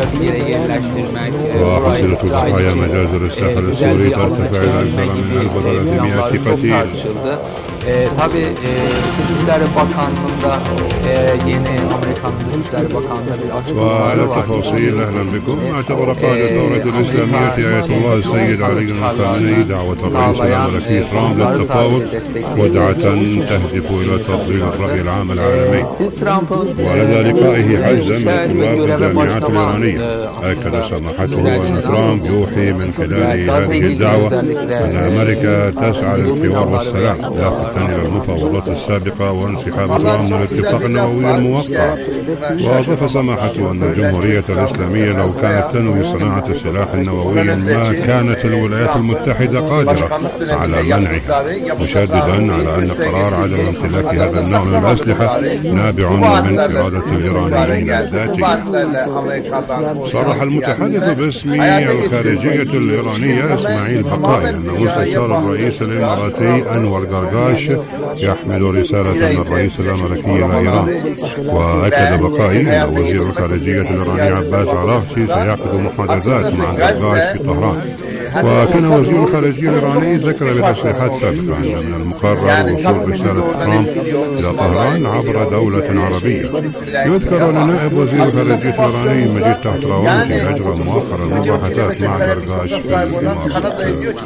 bir yere yerleştirmek, وحصيلة ضحايا مجازر الساحل السوري ترتفع إلى أكثر من 1300 قتيل. Tabii Dışişleri Bakanlığı'nda yeni Amerika'nın Dışişleri Bakanlığı'nda bir açıklamaları var. تفاصيل أهلا بكم. اعتبر قائد الثورة الإسلامية آية الله السيد علي الخامنئي دعوة الرئيس الأمريكي ترامب للتفاوض خدعة تهدف إلى تفضيل الرأي العام العالمي. ولدى لقائه حجزا من طلاب الجامعات الإيرانية أكد سماحته أن ترامب يوحي من خلال هذه الدعوة أن أمريكا تسعى للحوار والسلام لافتا إلى المفاوضات السابقة وانسحاب ترامب من الاتفاق النووي الموقع. وأضاف سماحته أن الجمهورية الإسلامية لو كانت تنوي صناعة السلاح النووي ما كانت الولايات المتحدة قادرة على منعه، مشددا على أن قرار عدم امتلاك هذا النوع من الأسلحة نابع من إرادة الإيرانيين الذاتية. صرح المتحدث باسم الخارجية الإيرانية إسماعيل بقائي أن مستشار الرئيس الإماراتي أنور قرقاش يحمل رسالة من الرئيس الأمريكي إلى إيران. وأكد بقائي أن وزير الخارجية الإيراني عباس عراقچي سيعقد محادثات مع قرقاش في طهران. وكان وزير الخارجية الإيراني ذكر بتصريحات سابقة أن من المقرر وصول رسالة ترامب إلى طهران عبر دولة عربية. يذكر أن نائب وزير الخارجية الإيراني مجيد تحتراوانتي أجرى مؤخرا مباحثات مع قرقاش في الإمارات.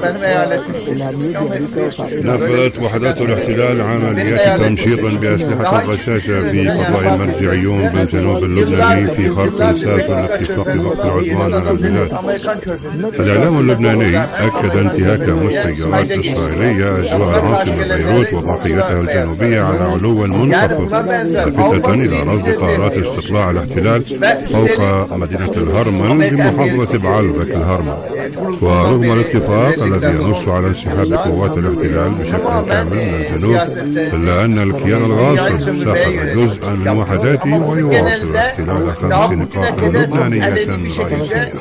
نفذت وحدات الاحتلال عمليات تمشيط بأسلحة الرشاشة في قضاء المرجعيون بالجنوب اللبناني في خرق سافر الاتفاق وقت العدوان على البلاد. الإعلام اللبناني أكد انتهاك مسيرات إسرائيلية أجواء عاصمة بيروت وضاحيتها الجنوبية على علو منخفض، لافتة إلى رصد قرارات استطلاع الاحتلال فوق مدينة الهرمل بمحافظة بعلبك الهرمل. ورغم الاتفاق الذي ينص على انسحاب قوات الاحتلال بشكل كامل من الجنوب، إلا أن الكيان الغاصب سحب جزءا من وحداته ويواصل احتلال 5 نقاط لبنانية رئيسية.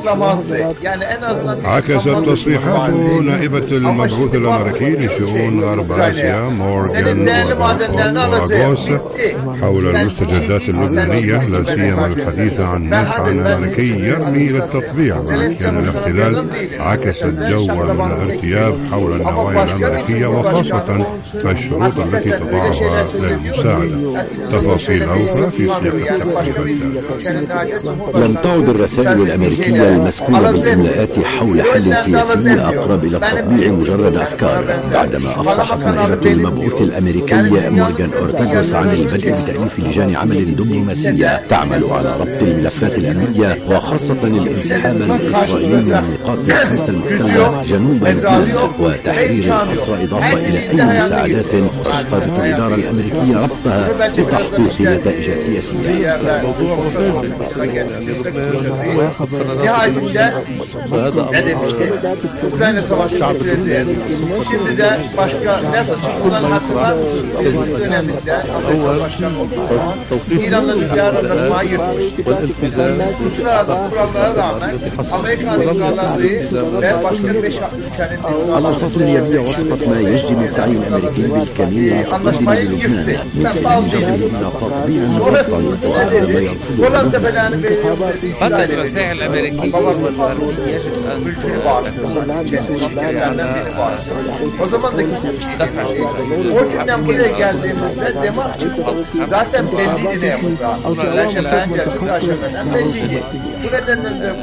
عكست تصريحات نائبة المبعوث الأمريكي لشؤون غرب آسيا مورغان وراغوس حول المستجدات اللبنانية، لا سيما الحديث عن مدفع أمريكي يرمي للتطبيع مع كيان الاحتلال عكست جوا من الارتياب حول النوايا الأمريكية وخاصة الشروط التي تضعها للمساعدة. تفاصيل أوفى في سياق التقرير. لم تعد الرسائل الأمريكية المسكونة بالإملاءات حول حل سياسي أقرب إلى التطبيع مجرد أفكار، بعدما أفصحت نائبة المبعوث الأمريكي مورغان أورتاغوس عن البدء بتأليف لجان عمل دبلوماسية تعمل على ربط الملفات الأمنية وخاصة الانسحاب الإسرائيلي من نقاط الخمسة المحتلة جنوب لبنان وتحرير الأسرى، إضافة إلى أي مساعدات تشترط الإدارة الأمريكية ربطها بتحقيق نتائج سياسية. Ukrayna Savaşı süreci. Şimdi de başka nasıl çıkmadan hatırlar mısınız? Döneminde Başkan İran'la nükleer anlaşmayı yürütmüş. Uluslararası kurallara rağmen Amerika'nın imzaladığı ve başka 5 ülkenin الأوساط النيابية وصفت ما يجري من سعي الأمريكي بالكمين المتقدم بلبنان من تأجيل إلى تطبيع مفصل وما يرفضه. Fakat الوسائل الأمريكية o zaman da o günden buraya geldiğimizde demak zaten belliydi ne yapacağı. Bu aşamadan belliydi. Bu nedenle de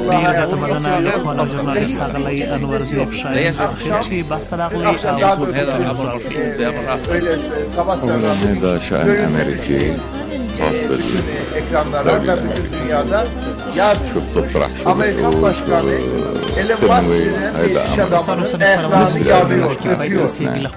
هذا شأن أمريكي خاص ekranlarla bütün dünyada ya Amerikan Başkanı Elon Musk denen iş adamının ekranı yarıyor, öpüyor.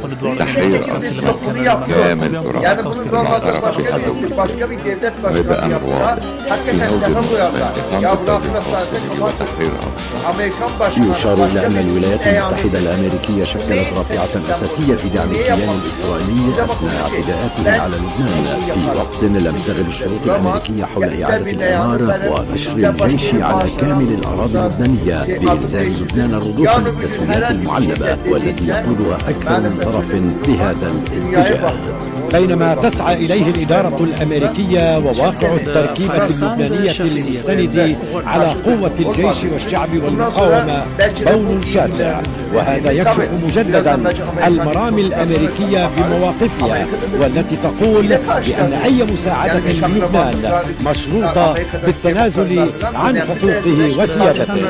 Bunu yapıyor. Yani bunu normalde başka bir devlet başkanı yapsa hakikaten daha duyarlar. Ya bu akla sahip Amerikan Başkanı يشار إلى أن الولايات المتحدة الأمريكية شكلت رافعة أساسية في دعم الكيان الإسرائيلي أثناء اعتداءاته على لبنان في وقت لم تستغل الشروط الأمريكية حول إعادة الإمارة ونشر الجيش على كامل الأراضي اللبنانية بإلزام لبنان الرضوخ للتسويات المعلبة والتي يقودها أكثر من طرف بهذا الاتجاه. بينما تسعى إليه الإدارة الأمريكية وواقع التركيبة اللبنانية المستند على قوة الجيش والشعب والمقاومة بون شاسع، وهذا يكشف مجددا المرامي الأمريكية بمواقفها والتي تقول بأن أي مساعدة للبنان مشروطة بالتنازل عن حقوقه وسيادته.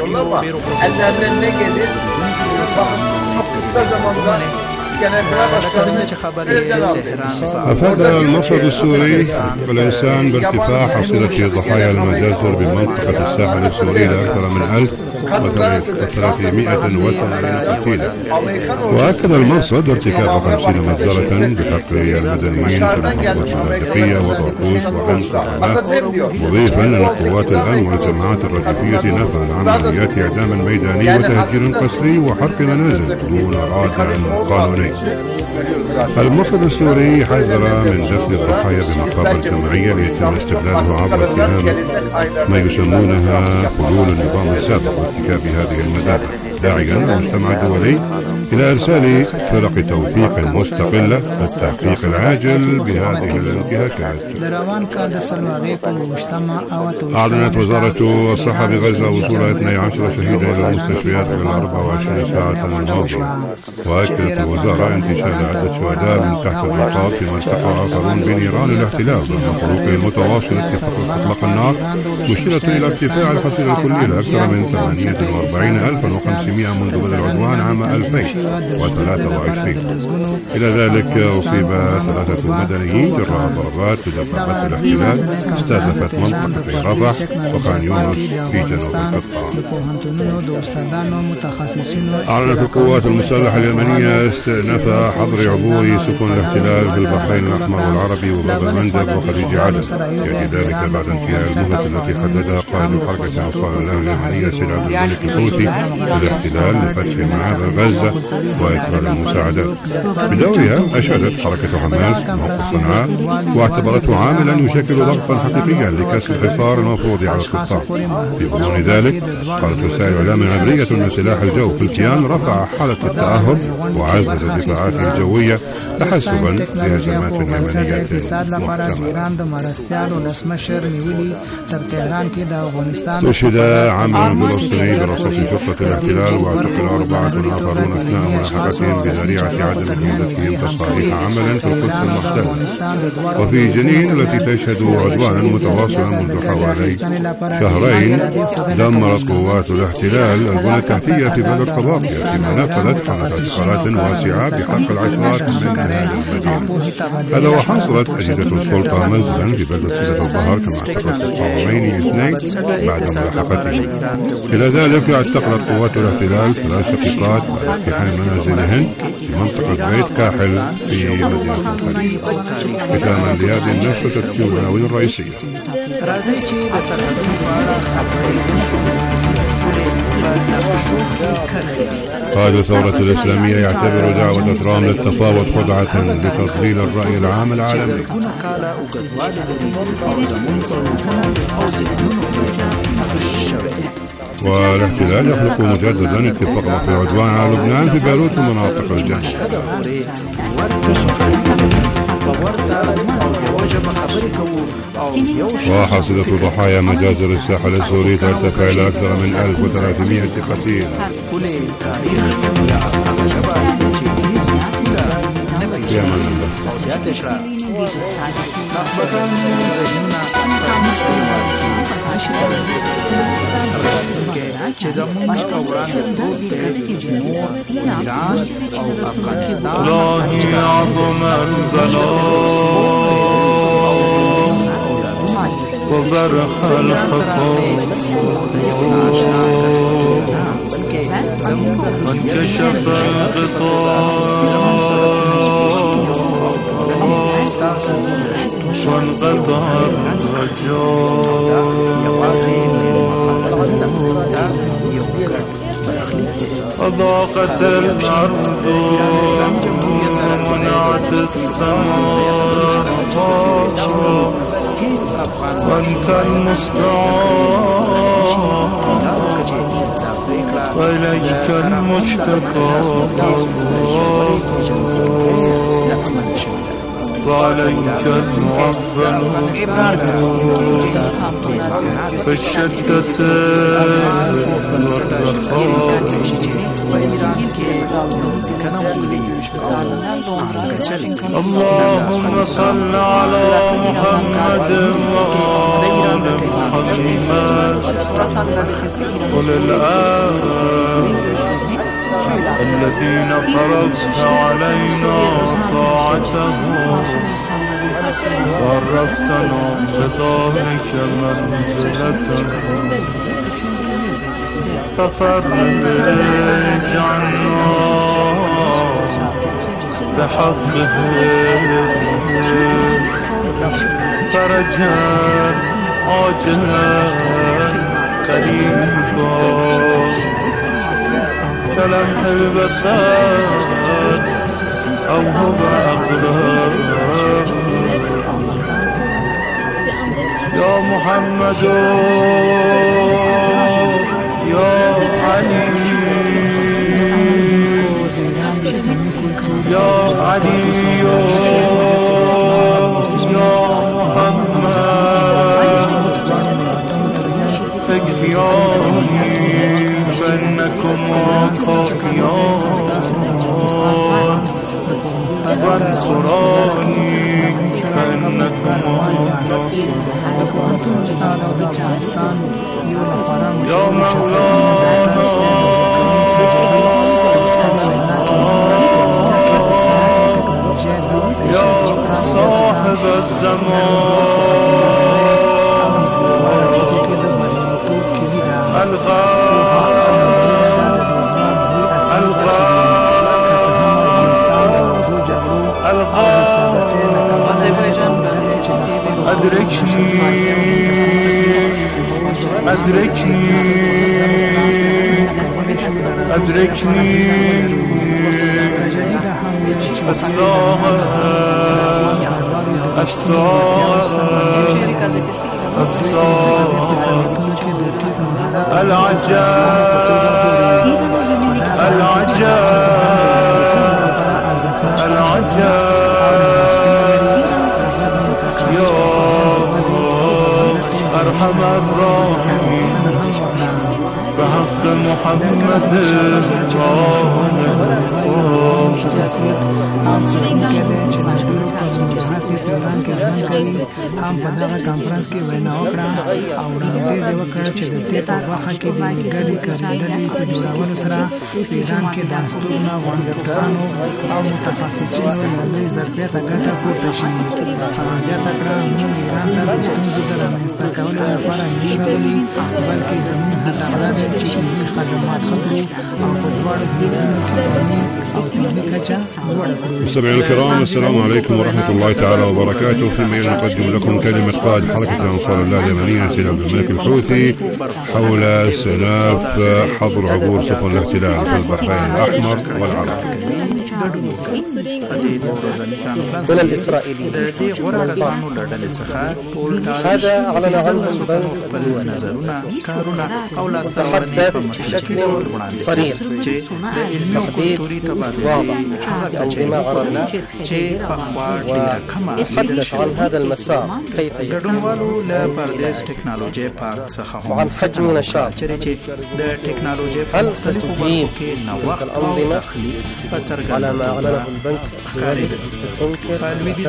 أفاد المرصد السوري الإنسان بارتفاع حصيلة ضحايا المجازر بمنطقة الساحل السوري لأكثر من 1380 قتيلا. وأكد المرصد ارتكاب 50 مجزرة بحق المدنيين في المحافظات اللاذقية وطرطوس وحمص، مضيفا أن قوات الأمن والجماعات الرديفية نفذ عمليات إعدام ميداني وتهجير قسري وحرق منازل دون رادع قانوني. المرصد السوري حذر من دفن الضحايا بمقابر جماعية ليتم استغلالها عبر اتهام ما يسمونها حلول النظام السابق وارتكاب هذه المذابح، داعيا المجتمع الدولي إلى إرسال فرق توثيق مستقلة للتحقيق العاجل بهذه الانتهاكات. أعلنت وزارة الصحة بغزة وصول 12 شهيدا إلى المستشفيات في 24 ساعة الماضية. وأكدت الوزارة انتشال عدة شهداء من تحت الرقاب في منطقة آخرون بنيران الاحتلال ضمن خروقه المتواصل اتفاق إطلاق النار، مشيرة إلى ارتفاع الحصيلة الكلي لأكثر من 48,500 منذ بدء العدوان عام 2023. إلى ذلك أصيب 3 مدنيين جراء ضربات بدبابات الاحتلال استهدفت منطقة رفح وخان يونس في جنوب القطاع. أعلنت القوات المسلحة اليمنية استئناف حظر عبور سفن الاحتلال في البحرين الأحمر والعربي وباب المندب وخليج عدن، يأتي ذلك بعد انتهاء المهلة التي حددها قائد حركة أنصار الله اليمنية سيد عبد الملك الحوثي للاحتلال لفتح معابر غزة وإدخال المساعدات. بدورها أشادت حركة حماس موقف صنعاء واعتبرته عاملا يشكل ضغطا حقيقيا لكسر الحصار المفروض على القطاع. في غضون ذلك قالت وسائل الإعلام العبرية أن سلاح الجو في الكيان رفع حالة التأهب وعزز دفاعاته الجوية تحسبا لهجمات يمنية محتملة. أشهد عامل فلسطيني برصاص شرطة الاحتلال واعتقل 4 آخرون أثناء ملاحقتهم بذريعة عدم إجازتهم تصاريح عملا في القدس المحتلة. وفي جنين التي تشهد عدوانا متواصلا منذ حوالي شهرين دمرت قوات الاحتلال البنى التحتية في بلد قباقيا، فيما نفذت حملات اتصالات واسعة بحق العشرات من هذه المدينة. هذا وحصلت أجهزة السلطة منزلا في بلدة سيدة الظهر كما اعتقلت القومين اثنين بعد ملاحقتهم. إلى ذلك اعتقلت قوات الاحتلال 3 شقيقات بعد اقتحام منازلهن في منطقة بيت كاحل في مدينة الخليل. ختاما لهذه النشرة العناوين الرئيسية. قائد الثورة الإسلامية يعتبر دعوة ترامب للتفاوض خدعة لتضليل الرأي العام العالمي. والاحتلال يخلق مجددا اتفاق رفع العدوان على لبنان في بيروت ومناطق الجنوب. وحصيلة ضحايا مجازر الساحل السوري ترتفع إلى أكثر من 1300 قتيل. في أمان الله. إلهي عظم البلاء وبرح الحقوق وانكشف الغطاء وانقطع الرجاء وضاقت الأرض ومنعت السماء وأنت المستعان وإليك المشتكى وعليك المعول في الشدة اللهم صل على محمد وآل محمد وللآل الذين فرضت علينا طاعتهم وعرفتنا بطاعتك منزلتهم ففرج عنا بحقهم فرجا عاجلا قريبا كلمح البصر أو هو أقرب يا محمد يا علي يا علي يا محمد تكفياني فإنكم خافيان وانصراني فإنكم يا مولانا يا صاحب الزمان أدركني يا أرحم الراحمين بحق محمد هم په دغه کانفرنس کې وینا وکړه او وړاندیز یې وکړ چې د دې په برخه کې د ګډې کارډلې په جوړولو سره په ایران کې د استوګنو غونډکانو او متخصصینو له لوی ظرفیته ګټه پورته شي. هغه زیاته کړه موږ ایران ته د ستونزو د رامنځته کولو لپاره نه راغلي بلکې زموږ هدف دا دی چې علمي خدمات ښه کړو او په دواړو هیوادونو کې او علمي کچه لوړه کړو. مستمعينا الكرام، السلام عليكم ورحمة الله تعالى وبركاته. فيما نقدم لكم كلمة قائد حركة أنصار الله اليمنية سيد عبد الملك الحوثي حول استئناف حظر عبور سفن الاحتلال في البحرين الأحمر والعرب. من الإسرائيلي هذا أعلن عنه تحدث بشكل صريح تحديد واضح لأنظمة عربية ويتحدث عن هذا المسار كيف يتم وعن حجم نشاط. هل ستدين تلك الأنظمة على ما أعلنه البنك الدولي ستنكر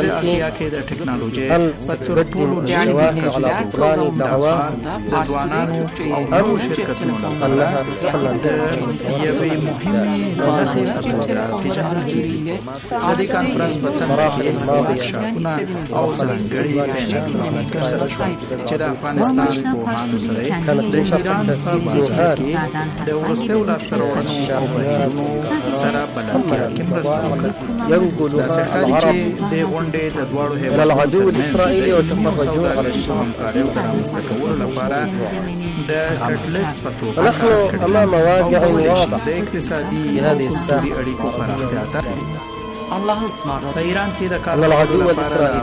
هل ستقدم الشواهد على بطلان دعواه أم أنها تتحمل المراحل الماضية كانت تنشر حتى فيديوهات ينقل العرب إلى العدو الإسرائيلي وتفرجون على الشام. فنحن أمام واقع واضح في هذه الساحة. أن العدو الإسرائيلي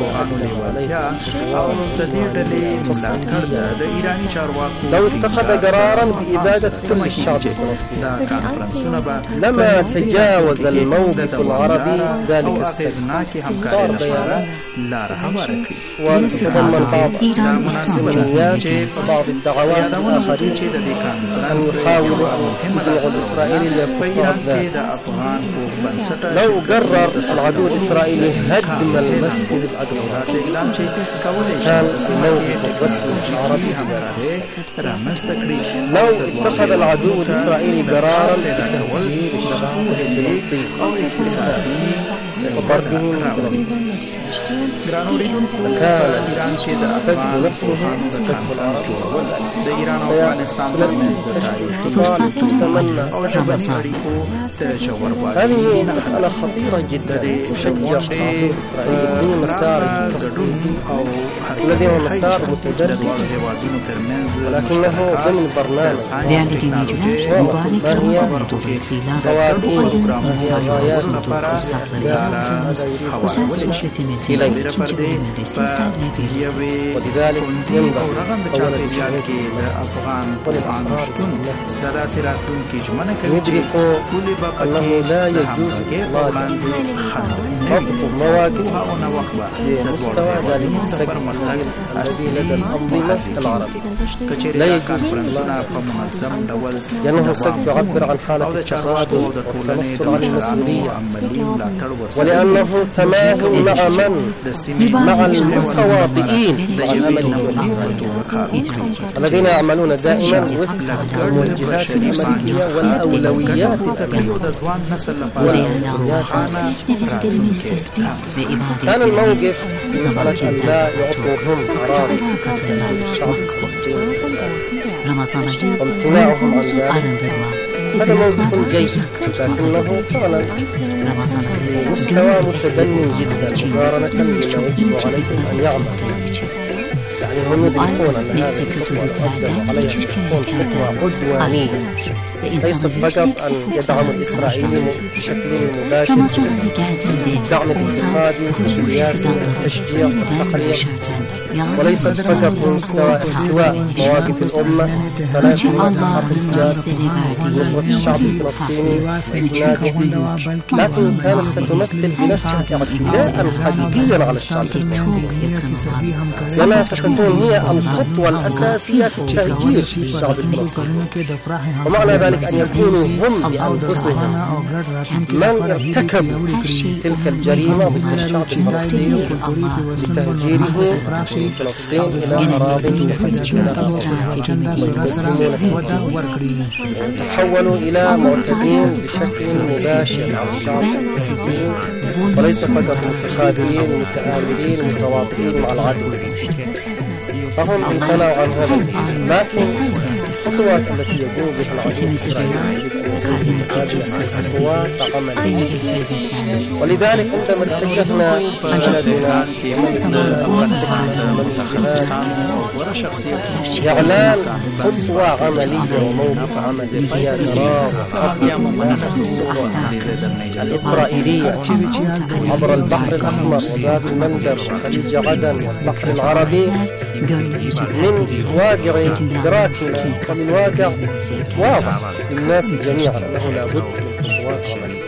لو اتخذ قرارا بإبادة كل الشعب الفلسطيني لما تجاوز الموقف العربي ذلك السجن. صار بيانات وتضمن بعض السمنيات وبعض الدعوات الآخرين أن يحاولوا أن يدعوا الإسرائيلي لكفر الذات. لو قرر العدو الإسرائيلي هدم المسجد الأقصى كان الموقف الرسمي العربي. لو اتخذ العدو الإسرائيلي قرارا بتهويل الشعب الفلسطيني وضربه من فلسطين كان السجن نفسه سجن العرب هذه مسألة خطيرة جدا تشجع العدو الإسرائيلي في مسار التصديق الذي هو مسار متجدد ولكنه ضمن برنامج ما هي خواتيم وغايات ولذلك ينبغي أولا يدركوا أنه لا يجوز ضبط مواقف لمستوى ذلك السجن الذي لدى الأنظمة العربية لا يجوز لأنه سجن يعبر عن حالة التقاعد والتنصل عن المسؤولية ولأنه تماهي مع المتواطئين الذين يعملون دائما وفق الموجهات الأمريكية والأولويات كان الموقف في مسألة أن لا يعطوهم قرار الشعب الفلسطيني وامتناعهم عن ذلك هذا موقف جيد لكنه فعلا مستوى متدني جدا مقارنة بما يجب عليهم أن يعملوا. يعني هم يدركون أن هذه الخطوة الأفضل عليها تكون خطوة عدوانية ليست فقط أن يدعم الإسرائيلي بشكل مباشر بالدعم الاقتصادي والسياسي والتشجيع والتقنية وليست فقط بمستوى احتواء مواقف الأمة ولكن حق الإسجاد ونصرة الشعب الفلسطيني وإسناده لكن كانت ستمثل بنفسها اعتداء حقيقيا على الشعب الفلسطيني لأنها ستكون هي الخطوة الأساسية في تهجير الشعب الفلسطيني ومعنى ذلك أن يكونوا هم بأنفسهم من ارتكبوا تلك الجريمة ضد الشعب الفلسطيني بتهجيره من فلسطين إلى أراضي تحولوا إلى معتدين بشكل مباشر على الشعب الفلسطيني وليس فقط متخاذلين متآمرين متواطئين مع العدو فهم امتنعوا عن هذا لكن الخطوات التي يقوم بها العدو الإسرائيلي هذه الخطوات عملية ولذلك عندما اتجهنا بلدنا إعلان خطوة عملية وموقف عملي هي الإسرائيلية عبر البحر الأحمر وباب المندب وخليج عدن والبحر العربي من واقع إدراكنا ومن واقع واضح للناس جميعا أنه لا بد من خطوات عملية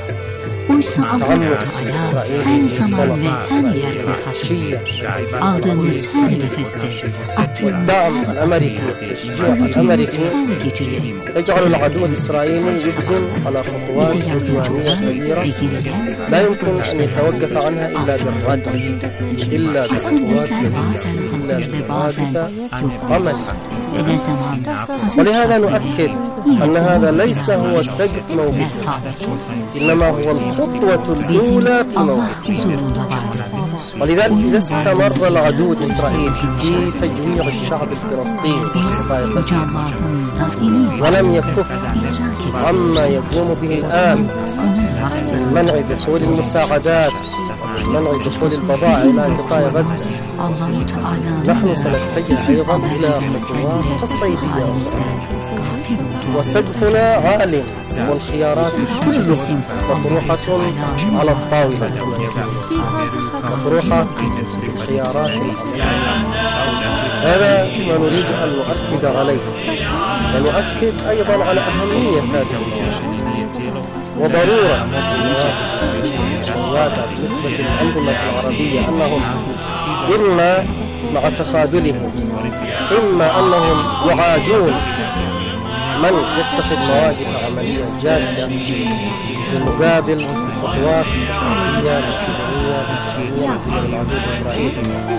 تعمد إسرائيل her zaman ve her yerde hazırdır. Aldığımız her nefeste, attığımız الدعم الأمريكي والتشجيع الأمريكي يجعل العدو الإسرائيلي يبذل على خطوات عدوانية كبيرة لا يمكن أن يتوقف عنها إلا بالردع إلا بخطوات إلا بالرادفة عملية ولهذا نؤكد أن هذا ليس هو سقف موقفه إنما هو الخطوة الأولى في موقفه ولذلك إذا استمر العدو الإسرائيلي في تجويع الشعب الفلسطيني ولم يكف عما يقوم به الآن منع دخول المساعدات منع دخول البضائع إلى قطاع غزة نحن سنتجه أيضا إلى خطوات تصعيدية وسقفنا عال والخيارات كلها مطروحة على الطاولة، مطروحة خيارات. هذا ما نريد أن نؤكد عليه، ونؤكد أيضا على أهمية هذه المواضيع وضرورة الوضع بالنسبة للأنظمة العربية أنهم إما مع تخاذلهم إما أنهم يعادون من يتخذ مواقف عملية جادة بمقابل الخطوات التصعيدية والإسرائيلية من العدو الإسرائيلي.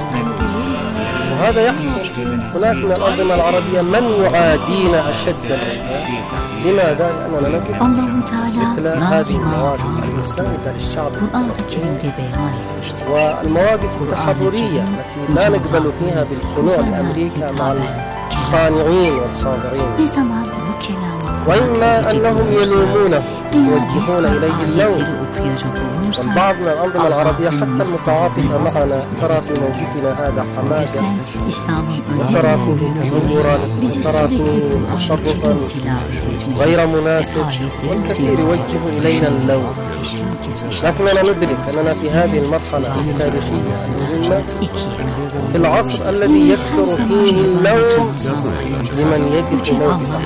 وهذا يحصل. هناك من الأنظمة العربية من يعادينا أشد الإعداء. لماذا؟ لأننا نجد مثل هذه المواقف المساندة للشعب الفلسطيني والمواقف التحررية التي لا نقبل فيها بالخنوع لأمريكا مع الخانعين والخاضعين، وإما أنهم يلومونه يوجهون إليه اللوم. والبعض من الأنظمة العربية حتى المتعاطفة معنا ترى في موقفنا هذا حماقة، وترى فيه تهورا، وترى فيه تشرفا غير مناسب، والكثير يوجه إلينا اللوم. لكننا ندرك أننا في هذه المرحلة التاريخية المهمة في العصر الذي يكثر فيه اللوم لمن يجد موقفه،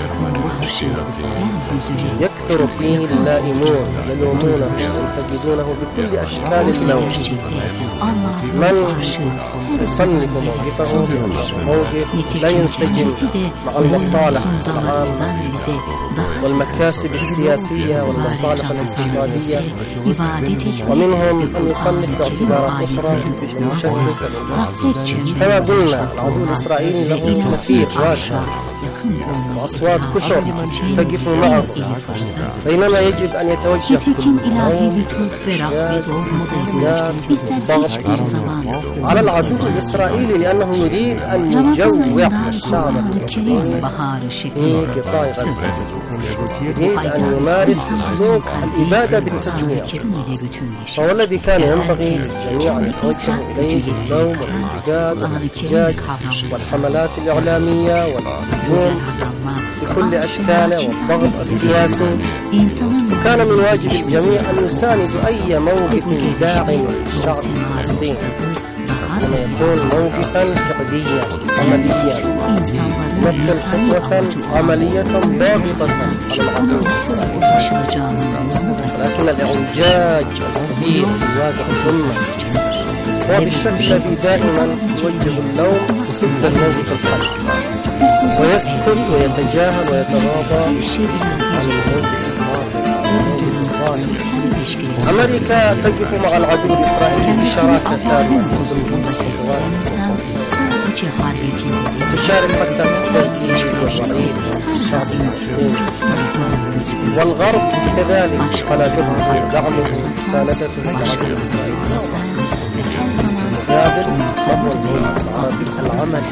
يكثر فيه اللائمون يلومونه، تجدونه بكل أشكال اللوم. من يصنف موقفه موقف لا ينسجم مع المصالح العامة والمكاسب السياسية والمصالح الاقتصادية، ومنهم من يصنف باعتبارات أخرى المشكك. كما قلنا العدو الإسرائيلي له نفير واسع وأصوات كثر تقف معه، بينما يجب أن يتوجه على العدو الإسرائيلي لأنه يريد أن يجوع الشعب الفلسطيني في قطاع غزة، يريد أن يمارس أسلوب الإبادة بالتجويع. فهو الذي كان ينبغي جميعا يتوجه إليه اللوم والانتقاد والاحتجاج والحملات الإعلامية والهجوم بكل أشكاله والضغط السياسي. وكان من واجب الجميع أن يساندوا أي موقف داعم للشعب الفلسطيني، كما يكون موقفا فعليا عمليا يمثل خطوة عملية ضابطة على العدو الإسرائيلي. ولكن الإعوجاج الكبير يواجه الأمة هو بالشكل الذي دائما يوجه اللوم ضد الموقف الحل، ويسكت ويتجاهل ويتغاضى عن الموقف الخاص. أمريكا تقف مع العدو الإسرائيلي بشراكة تامة، تشارك حتى في التهديد والرعيل الشعب الفلسطيني، والغرب كذلك على قدر دعمه ومساندته للعدو الإسرائيلي. مقابل مضمون العمل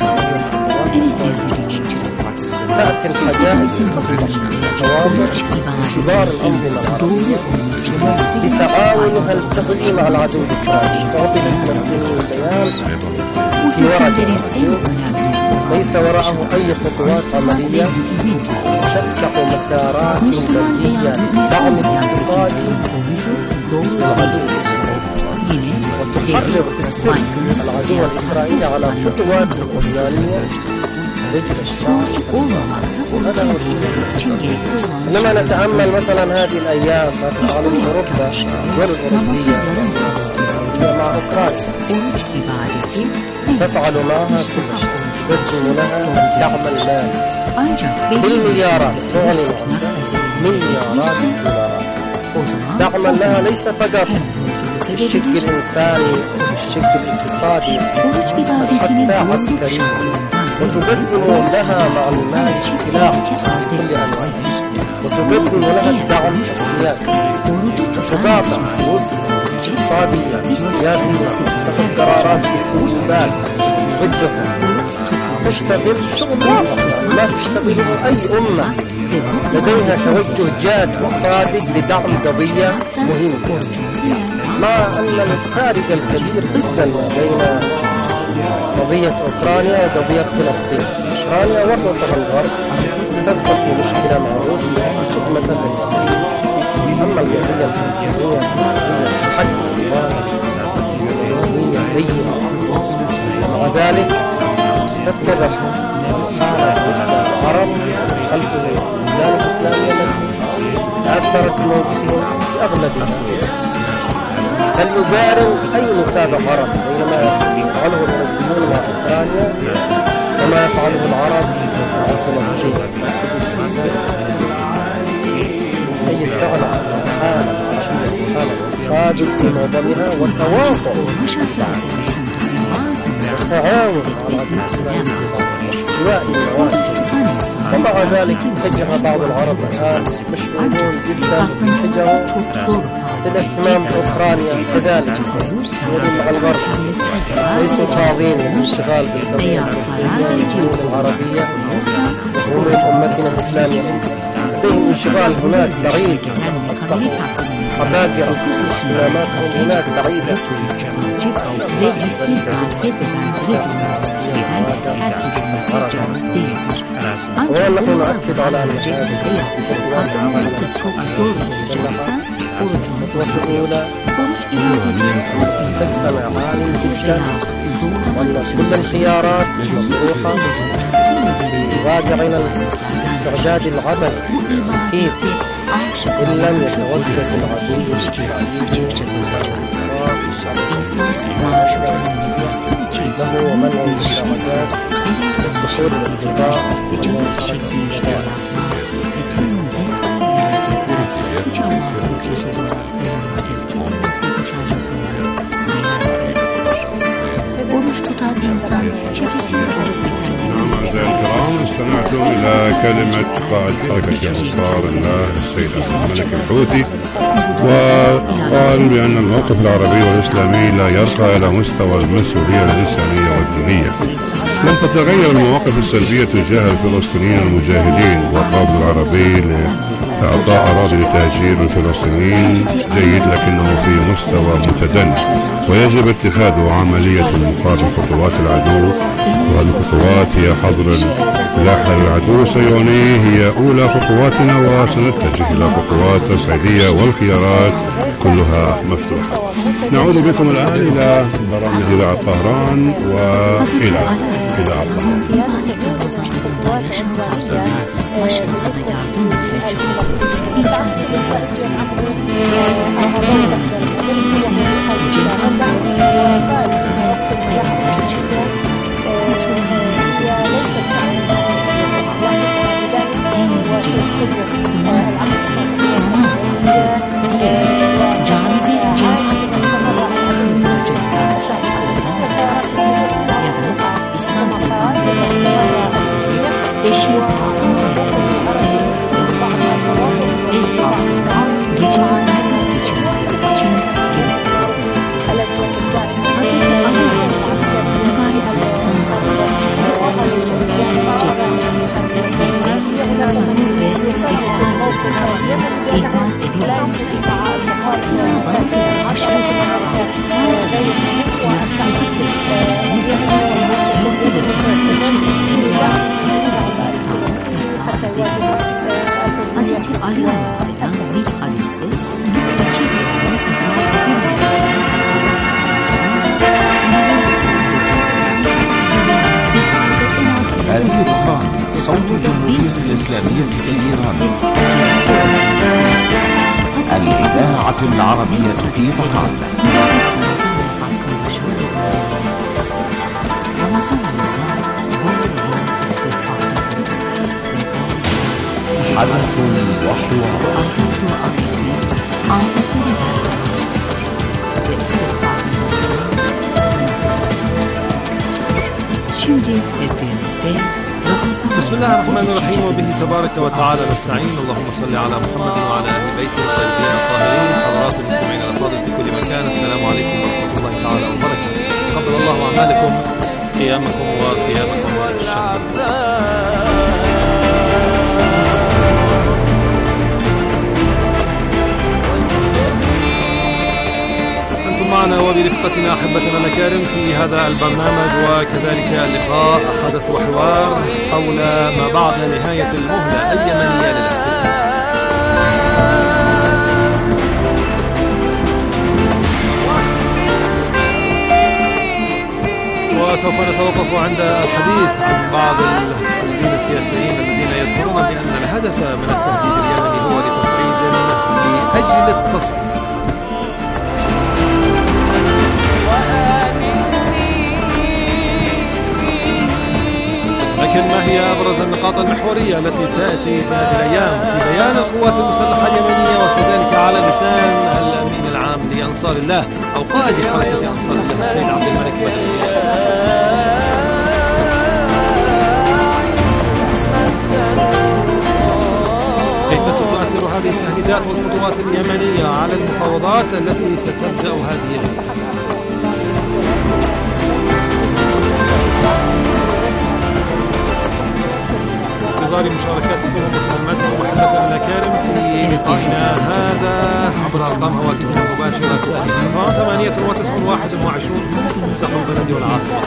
تأتي الحاجات توابط كبار الأنظمة العربية بتعاونها الفعلي مع العدو الإسرائيلي، تعطي للفلسطينيين بيان في ورقة ليس وراءه أي خطوات عملية تفتح مسارات برية دعم الاقتصادي للعدو الإسرائيلي، وتحرر في السر العدو الإسرائيلي على خطوات عملية ضد الشعب. هذا هو الشيء. لما نتأمل مثلا هذه الأيام مثلا على أوروبا الدول الأوروبية مع أوكرانيا تفعل معها كل شيء، تقدم لها دعم المال بالمليارات، تعلن مليارات الدولارات دعما لها، ليس فقط الشق الإنساني الشق الاقتصادي بل حتى عسكري، وتقدم لها مع المال السلاح كل أنواعه، وتقدم لها الدعم السياسي، وتقاطع روسيا اقتصاديا سياسيا، تتخذ قرارات في الحدود ضدها، تشتغل شغل واضح ما تشتغله أي أمة لديها توجه جاد وصادق لدعم قضية مهمة، مع أن الفارق الكبير جدا بين قضية أوكرانيا وقضية فلسطين. أوكرانيا ورطها الغرب تدخل في مشكلة مع روسيا خدمة للغرب. أما القضية الفلسطينية حق بينة، ومع ذلك تتضح حالة بالنسبة للعرب خلف البلدان الإسلامية التي تأثرت موقفهم بأغلبها. هل يقارن أي متابع عربي بينما يفعله الأوروبيون مع أوكرانيا وما يفعله العرب مع فلسطين؟ أي فعلا حالة التقادم في معظمها والتواطؤ والتعاون على الإسلام واحتواء المواد. ومع ذلك اتجه بعض العرب الآن مشغولون جدا اتجهوا الاهتمام بأوكرانيا كذلك مع الغرب، ليسوا فاضين للانشغال بالقضية الفلسطينية والدول العربية وأمور أمتنا الإسلامية. لديهم انشغال هناك بعيد، أصبح حباقر اهتماماتهم هناك بعيدة. ونحن نؤكد على أن الخطوة الأولى سلسلة عالية جدا، وأن كل الخيارات مطروحة في واقعنا الاستعداد العمل كيف إن لم يتوقف العدو له ومنع المساعدات والدخول بالانتظار استمعتم إلى كلمة قائد حركة أنصار الله السيد عبد الملك الحوثي، وقال بأن الموقف العربي والإسلامي لا يرقى إلى مستوى المسؤولية الإنسانية والدينية. لم تتغير المواقف السلبية تجاه الفلسطينيين المجاهدين، والرفض العربي لإعطاء أراضي لتهجير الفلسطينيين جيد لكنه في مستوى متدني، ويجب اتخاذ عملية مقابل خطوات العدو، وهذه الخطوات هي حظر سلاح العدو الصهيوني هي أولى خطواتنا، وسنتجه إلى خطوات تصعيدية والخيارات كلها مفتوحة. نعود بكم الآن إلى برامج إذاعة طهران وإلى إذاعة طهران. هذه طهران صوت الجمهورية الإسلامية في إيران، الإذاعة العربية في طهران. حدث وحوار. بسم الله الرحمن الرحيم، وبه تبارك وتعالى نستعين. اللهم صل على محمد وعلى اهل بيته الطيبين الطاهرين. حضرات المستمعين الافاضل في كل مكان، السلام عليكم ورحمه الله تعالى وبركاته. تقبل الله اعمالكم، قيامكم وصيامكم الشهر. انتم معنا وبرفقتنا أحبتنا الأكارم في هذا البرنامج وكذلك لقاء حدث وحوار حول ما بعد نهاية المهلة اليمنية للاحتلال. وسوف نتوقف عند الحديث عن بعض المحللين السياسيين الذين يذكرون بأن الهدف من التهديد اليمني هو لتصعيد لأجل التصعيد. لكن ما هي أبرز النقاط المحورية التي تأتي في هذه الأيام في بيان القوات المسلحة اليمنية وكذلك على لسان الأمين العام لأنصار الله أو قائد حركة أنصار الله السيد عبد الملك بدوي؟ كيف ستؤثر هذه التهديدات والخطوات اليمنية على المفاوضات التي ستبدأ هذه الليلة؟ بانتظار مشاركاتكم ومساهماتكم وحدثنا الأكارم في لقائنا هذا عبر أرقام هواتفنا المباشرة 891 منطقة البلد والعاصمة.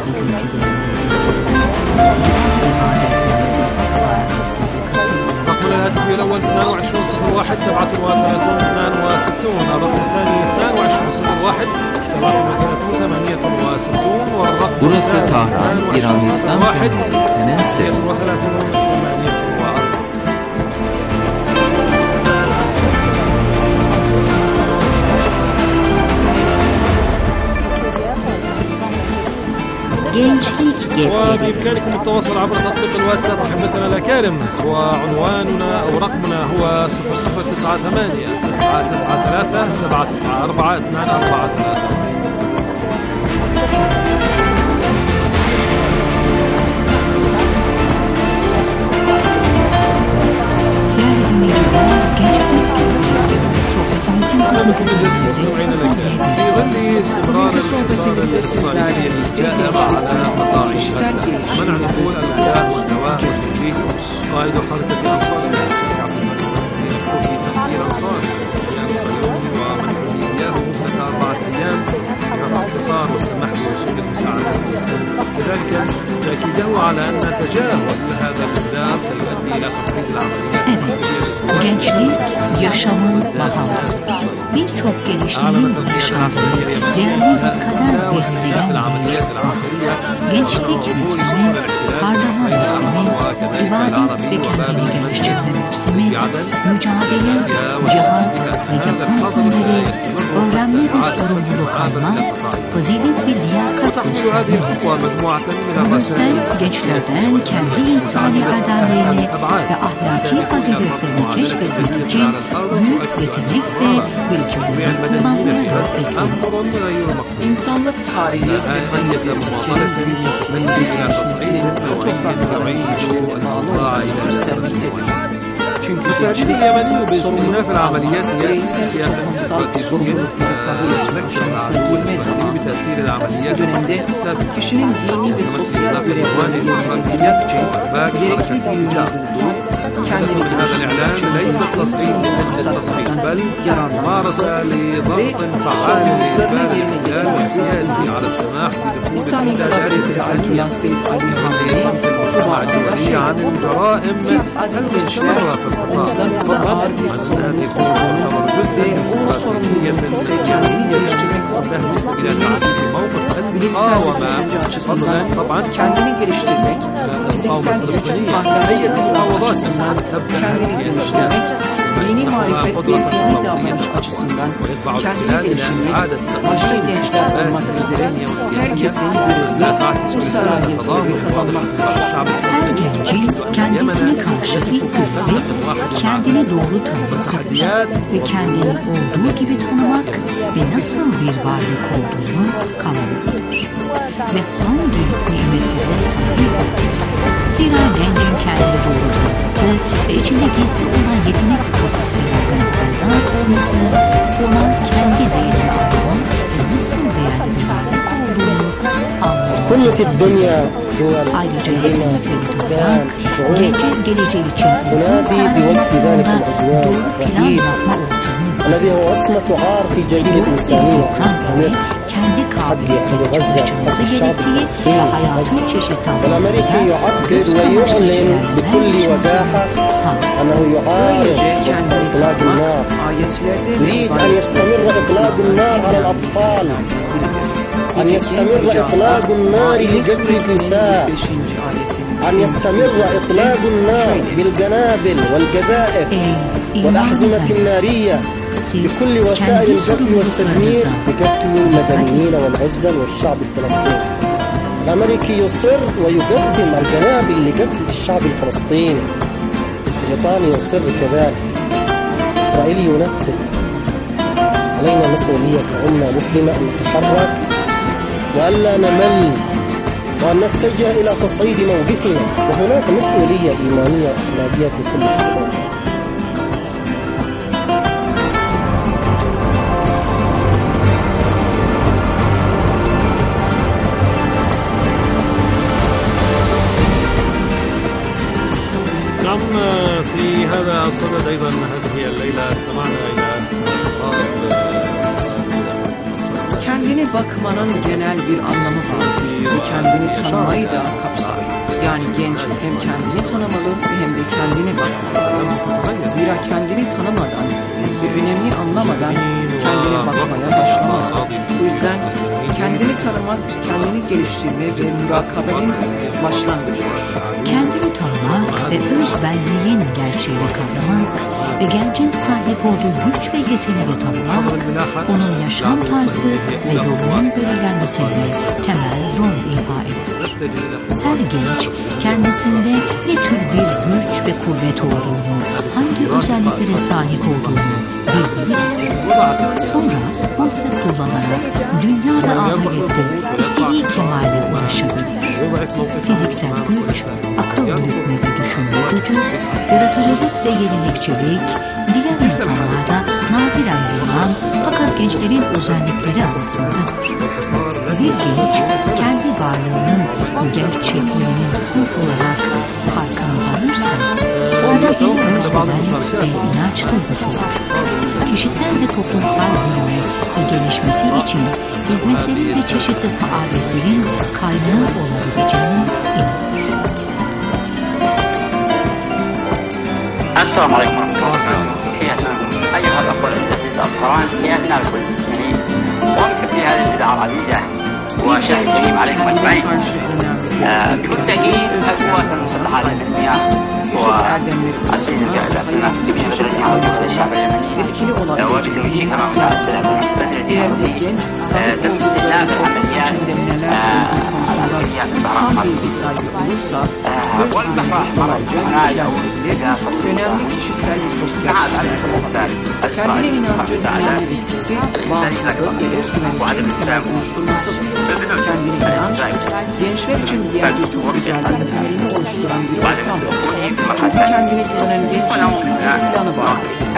رقم الهاتف الأول 22 01 37 62، الرقم الثاني 22 01 37 68، والرقم Burası Tahran, İran İslam Cumhuriyeti'nin sesi. وبإمكانكم التواصل عبر تطبيق الواتساب أحبتنا الأكارم، وعنواننا أو رقمنا هو 0098 993 794 243. مستمعينا الأكارم، في ظل استمرار الحصار الإسرائيلي الجائر على قطاع غزة ومنع دخول الغذاء والدواء والتكليف، قائد حركة أنصار الله السيد عبد الملك يذكر في تفكير أنصار بيان صهيوني ومنعه إياه مدة 4 أيام رفع الحصار والسماح بوصول المساعدات الإنسانية، كذلك تأكيده على أن تجاهل هذا الإبداع سيؤدي إلى تصعيد العمليات العسكرية. Gençlik yaşamın baharıdır. Birçok gelişmenin yaşandığı değerli bir kader belirleyen gençlik mevsimi, harlama mevsimi, ibadet ve kendini geliştirme mevsimi, mücadele, cihat ve yapma öneri, öğrenme bir sorumluluk alma, fazilet bir liyakat göstermelidir. Bu yüzden gençlerden kendi insani erdemlerini ve ahlaki faziletlerini keşfetmek için büyük yetenek ve bilgileri kullanmayı bekliyor. İnsanlık tarihi ve hangileri ülkenin gelişmesinin ve topraklarının güçlerine bağlı olarak göstermektedir. Çünkü gençlik باستئناف العمليات يأتي سياسة استراتيجية بتأثير العمليات dönemde kişinin dini ve sosyal görevlerini yürütmek için gerekli büyüğünü bulduğu kendini هذا الإعلان ليس التصعيد لأجل التصعيد بل مارس لضغط فعال لإجبار الاحتلال وسياسي على السماح بدخول الإمدادات الإنسانية والنظام في المجتمع الدولي عن الجرائم المستمرة في القطاع، فضلا عن هذه الخطوة تعتبر جزءا من استراتيجية سياسية تهدف إلى تعزيز موقف المقاومة، فضلا طبعا kendini geliştirmek, fiziksel güç, mahremiyet açısından kendini geliştirmek, dini marifet ve dini davranış açısından kendini geliştirmek, başta gençler olmak üzere herkesin görevi bu sarayı kazanmaktır. Her gencin kendisine karşı fikri ve kendini doğru tanımasıdır ve kendini olduğu gibi tanımak ve nasıl bir varlık olduğunu kavramaktadır ve hangi nimetlere sahip olduğunu. Zira gencin kendini doğru tanıması ve içinde gizli olan yetenek ve kapasitelerden haberdar olması, ona kendi değerini anlamak ve nasıl değerli bir varlık olduğunu anlamak. Ayrıca yetenek ve tanımak, gencin geleceği için تنادي بوقف ذلك العدوان doğru plan yapma ortamı الذي هو وصمة عار في جريمة إنسانية تستمر tabi çalışmamızı gerektiği ve hayatın çeşitli الأمريكي يعبر ويعلن بكل وجاحة أنه يعارض إطلاق النار يريد أن يستمر إطلاق النار على الأطفال أن يستمر إطلاق النار لقتل النساء أن يستمر إطلاق النار بالقنابل والقذائف والأحزمة النارية بكل وسائل القتل والتدمير بقتل المدنيين والعزل والشعب الفلسطيني. الأمريكي يصر ويقدم القنابل لقتل الشعب الفلسطيني. بريطانيا يصر كذلك. إسرائيل ينفذ. علينا مسؤولية كأمة مسلمة أن نتحرك وألا نمل وأن نتجه إلى تصعيد موقفنا، وهناك مسؤولية إيمانية وأخلاقية في كل الشباب. نعم، في هذا الصدد أيضا هذه الليلة استمعنا إلى kendine bakmanın genel bir anlamı var ve kendini tanımayı da kapsar. Yani genç hem kendini tanımalı hem de kendine bakmalı. Zira kendini tanımadan ve önemini anlamadan kendine bakmaya başlamaz. Bu yüzden kendini tanımak, kendini geliştirme ve mürakabenin başlangıcıdır. Kendini tanımak ve öz benliğin gerçeğini kavramak ve gencin sahip olduğu güç ve yeteneği tanımak, onun yaşam tarzı ve yolunun belirlenmesinde temel rol ifa eder. Her genç kendisinde ne tür bir güç ve kuvvet olduğunu, hangi özelliklere sahip olduğunu bilmelidir. Sonra bunları kullanarak dünya ve ahirette istediği kemale ulaşabilir. Fiziksel güç, akıl yürütme ve düşünme gücü, yaratıcılık ve yenilikçilik, diğer insanlarda nadiren bulunan fakat gençlerin özellikleri arasındadır. Bir genç, kendi varlığının gerçekliğinin hukuk olarak farkına varırsa, onda bir özgüven ve inanç duygusu var. Kişisel ve toplumsal büyüme ve gelişmesi için hizmetlerin ve çeşitli faaliyetlerin kaynağı olabileceğine inanır. السلام عليكم ورحمة الله وبركاته. تحياتنا أيها الأخوة الأعزاء في إذاعة القرآن، تحياتنا لكل المسلمين ومحبي هذه الإذاعة العزيزة وشاهد كريم عليكم أجمعين. بكل تأكيد القوات المسلحة اليمنية والسيد القائد عبد المنعم بشكل رجع ودخل الشعب اليمني وبتوجيه كما مع السلام التي تم استئناف العمليات العسكرية في البحر الأحمر والبحر الأحمر هنا يعود إلى صف مع الأحداث الإسرائيلية المساعدات الإنسانية الأكبر وعدم التسامح gençler için diğer bir güzelliğin temelini oluşturan bir ortam. Çok kendini kullanan genç planı var.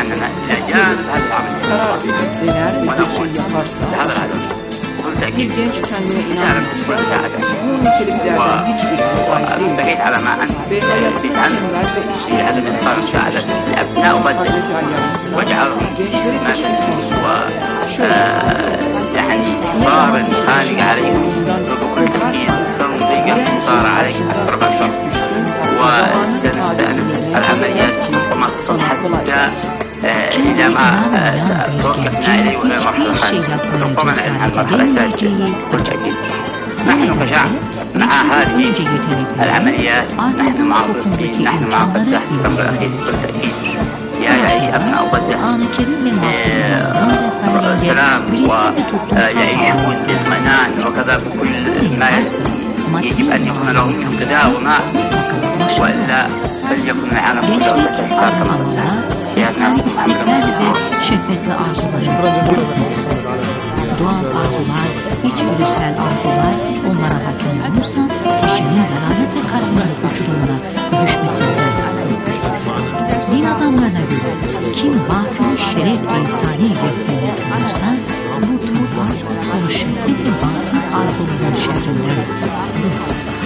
Karar dener ve bir şey yaparsa bir genç kendine inanmışsa bu niteliklerden hiçbirine sahip değil. Ve hayatın temel ve işsizliğine لأبناء غزة واجعلهم يعني حصار خانق عليهم وبكل تأكيد سنضيق الحصار عليهم أكثر فأكثر وسنستأنف العمليات وما تصل حتى إذا ما توقفنا إليه وهي مرحلة خامسة ربما عن المرحلة السادسة بكل تأكيد. نحن كشعب مع هذه العمليات، نحن مع فلسطين، نحن مع غزة في الأمر الأخير بكل تأكيد. يعيش أبناء غزة السلام ويعيشون باطمئنان، وكذا كل ما يجب أن يكون لهم من غذاء وماء، وإلا فليكن العالم كله تحت حصار كما غزة. şehvetli arzuları, doğal arzular, içgüdüsel arzular onlara hakim olursa kişinin dalalet ve karanlık uçurumuna düşmesinden hakkıdır. Din adamlarına göre kim batıl şeref ve insani göklerini tanırsa bu tufan onu şehvet ve batıl arzuların şerrinden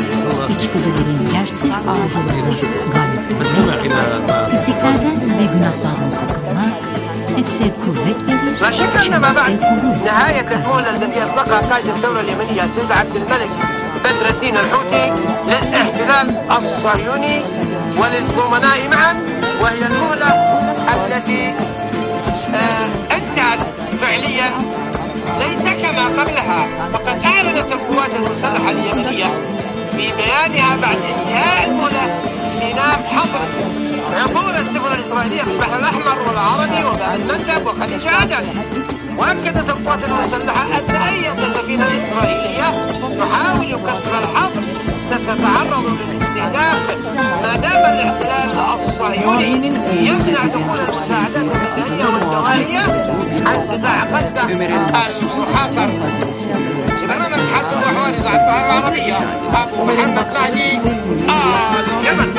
içgüdülerin yersiz arzularına galip olmalı. İstiklerden ve günah ahlaktan sakınmak nefse kuvvet verir, لا شك أن ما بعد şehvete نهاية المهلة الذي أطلقها قائد الثورة اليمنية السيد عبد الملك بدر الدين الحوثي للاحتلال الصهيوني وللضمناء معا، وهي المهلة التي انتهت فعليا ليس كما قبلها. فقد أعلنت القوات المسلحة اليمنية في بيانها بعد انتهاء المهلة استئناف حظر عبور السفن الإسرائيلية في البحر الأحمر والعربي وباب المندب وخليج عدن. وأكدت القوات المسلحة أن أي سفينة إسرائيلية تحاول كسر الحظر ستتعرض للاستهداف ما دام الاحتلال الصهيوني يمنع دخول المساعدات الغذائية والدوائية عن قطاع غزة المحاصر. في برنامج حسن وحوار إذاعة القاهرة العربية أبو محمد مهدي اليمن.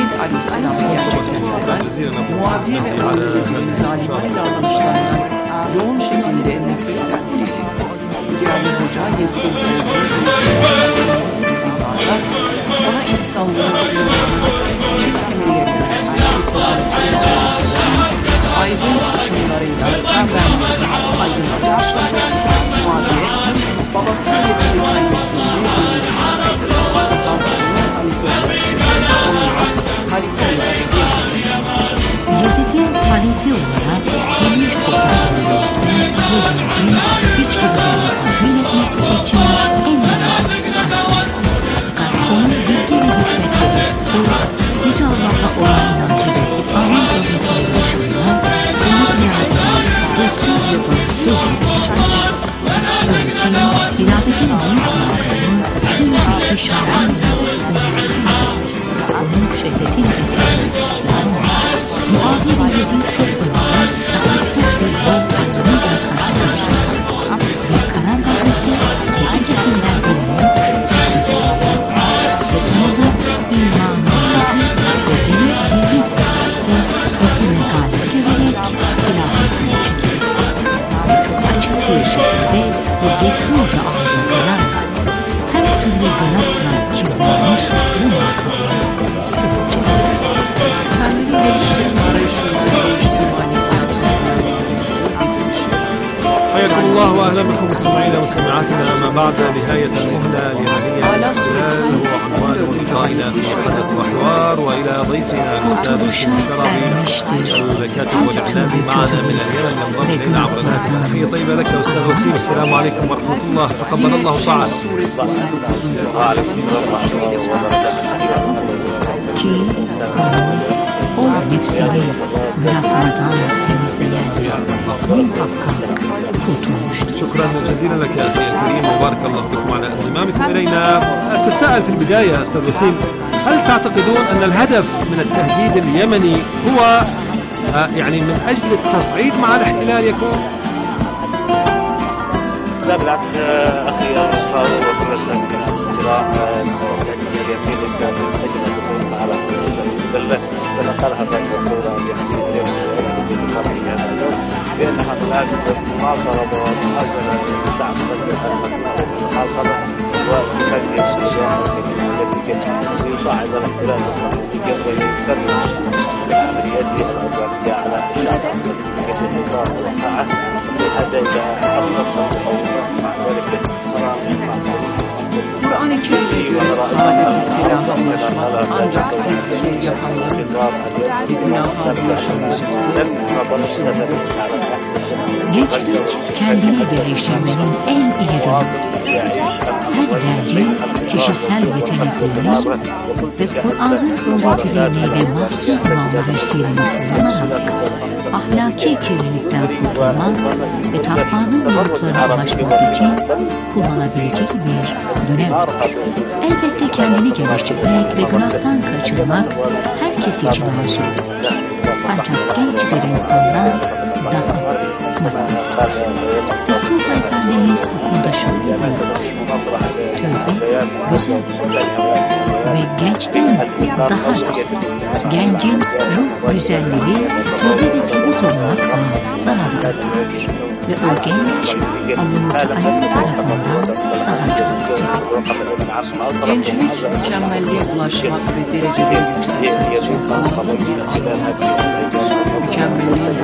yoğun şekilde nefret yani hoca ona insanların çift kemerlerine aydın ışınlarıyla aydınlatmışlar. Muhabire babası Yazıtın tarihi olarak gelmiş toprakları bugün hiç kızlarını tahmin etmesi için en önemli araçtır. Onun bilgi ve hikmet derecesi Yüce Allah'a olan inancındaki amin örnekleri yaşayan onu iadını dostum ve bağımsız yaşamıştır. Öyle ki hilafetin büyük markanın tüm bir işaretle onun şehvetin esiri muadil Yazid çok önemli ve hassas bir bol kandırıyla karşı karşıya. Bir karar vermesi ve ikisinden birinin seçmesi ve sonunda imanın gücü ve benim birlik vermesi hepsine galip gelerek hilafetine çekilir. Çok açık bir şekilde ve cesurca aldığı kararla her türlü günahla kirlenmiş bu markaları sıkıcı. Kendini geliştirme arayışında حياكم الله واهلا بكم مستمعينا ومستمعاتنا ما بعد نهايه المهله اليمنيه للاحتلال هو عنوان لقائنا في حدث وحوار والى ضيفنا الاستاذ الشرعي الكاتب والاعلامي معنا من اليمن ينضم الينا عبر الهاتف. تحيه طيبه لك استاذ وسيم، السلام عليكم ورحمه الله، تقبل الله طاعتك. O nefsini günahlardan temizleyen muhakkak kurtulmuştur. شكرا جزيلا لك يا اخي الكريم وبارك الله فيكم على انضمامكم الينا. اتساءل في البدايه استاذ وسيم، هل تعتقدون ان الهدف من التهديد اليمني هو يعني من اجل التصعيد مع الاحتلال يكون؟ لا بالعكس اخي المصطفى وكل الاصدقاء اليمين كان من اجل الدخول على البشره كما قالها الرئيس الدوله بحسب اليوم بانها الان مواصله ومؤازره دعم المحاصره وتفادي الاشياء التي يصعد الاحتلال ويستمر بعملياته العدوانيه على الشعب في النظام والطاعه لحد اذا حصل مع ذلك الصراع Kur'an-ı Kerim'de saadet ilahlaşma ancak ezgileri yapanların ve günahlarla yaşanmıştır. Gençlik kendini birleştirmenin en iyi dönemidir. Her dergi kişisel yeteneklerini ve Kur'an'ın öğretilerini ve mahsul olanları sirini kullanarak ahlaki kirlilikten kurtulmak ve takvanın yollarına ulaşmak için kullanabilecek bir dönemdir. Elbette kendini geliştirmek ve günahtan kaçınmak herkes için arzudur. Ancak genç bir insandan daha makbuldür. Resulullah Efendimiz bu konuda şöyle buyurur: tövbe güzel ve gençten daha güzel. Gencin ruh güzelliği tövbe ve temiz olmakla daha da artar. Ve o genç Allah-u Teala tarafından daha çok sevilir. Gençlik mükemmelliğe ulaşmak ve dereceleri yükseltmek için Allah'ın bir adamı. Mükemmelliğin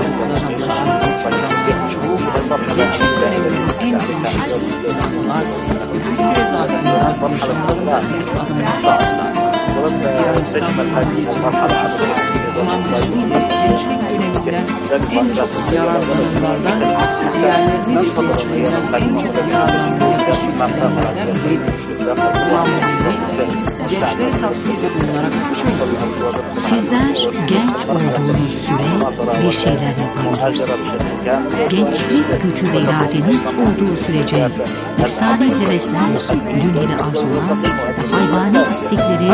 gençlik döneminin en önemli insanlar ve bu süre zarfında yaşamlarında büyük adımlar attılar. İran İslam Cumhuriyeti'nin kurucusu İmam Cemili gençlik döneminden en çok yararlananlardan, diğerlerini de gençliğinden en çok yararlanmaya yaklaşıklarından biridir. İmam Cemili gençlere tavsiyede bulunarak şöyle diyor: Sizler genç olduğunuz süre bir şeyler yapabilirsiniz. Gençlik gücü ve iradeniz olduğu sürece nefsani hevesler, dünyevi arzular, hayvani istekleri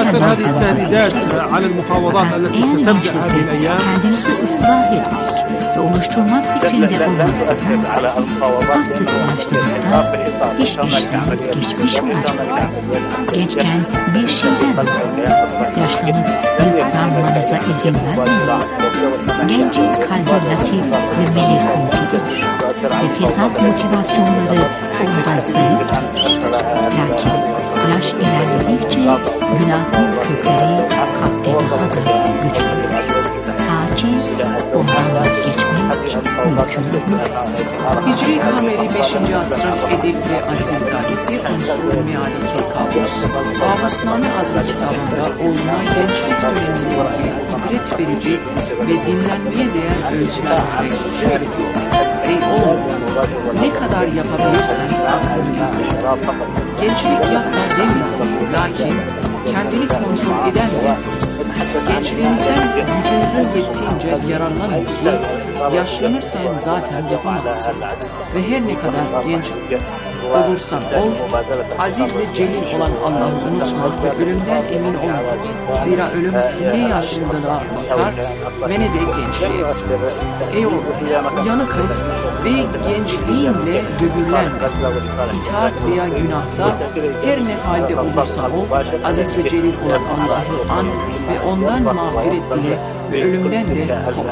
kendinizi ıslah etmek ve oluşturmak fikrinde olmazsanız artık başlamakta iş işten geçmiş olacak. Gençken bir şeyler yapın, yaşlanıp yıpranmanıza izin vermeyin. Gencin kalbi latif ve melankolidir ve fesat motivasyonları onda zayıftır. Lakin yaş ilerledikçe günahın kökleri kalpte daha da güçlenir. Ta ki ondan vazgeçmek mümkün olmaz. Hicri Kameri 5. asrın edip ve asilzadesi Unsur-u Mealike Kabus, Kabusname adlı kitabında oğluna gençlik dönemindeki ibret verici ve dinlenmeye değer öğütler vererek şöyle diyor: Ey oğul, ne kadar yapabilirsen aklını izle. Gençlik yapma demiyor, lakin kendini kontrol ederle gençliğinizden gücünüzün yettiğince yararlanın ki yaşlanırsan zaten yapamazsın. Ve her ne kadar genç olursan ol, aziz ve celil olan Allah'ı unutma ve ölümden emin olma. Zira ölüm ne yaşlılığa bakar ve ne de gençliğe. Ey oğul, yanık et ve gençliğinle böbürlenme. İtaat veya günahta her ne halde olursa ol, aziz ve celil olan Allah'ı an ve ondan mağfiret dile ve ölümden de kork.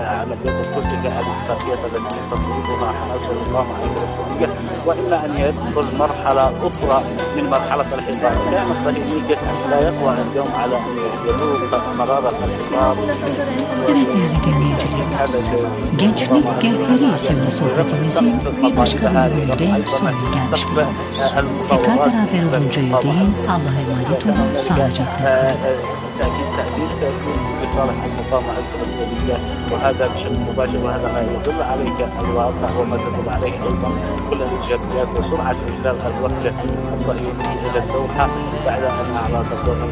وإما أن يدخل مرحلة أخرى من مرحلة الحفاظ كان الصهيونية لا يقوى اليوم على أن يذوق مرارة الحفاظ. Evet değerli dinleyicilerimiz, Gençlik Gevheri isimli sohbetimizin bir başka bölümünde sonuna gelmiş bulunuyoruz. Tekrar beraber oluncaya değin Allah'a emanet olun, sağlıcakla لصالح المقاومة الفلسطينية وهذا بشكل مباشر وهذا ما يدل عليك الواقع وما تدل عليه أيضا كل الإيجابيات وسرعة إرسال الوفد الصهيوني إلى الدوحة بعد أن أعلنت الدولة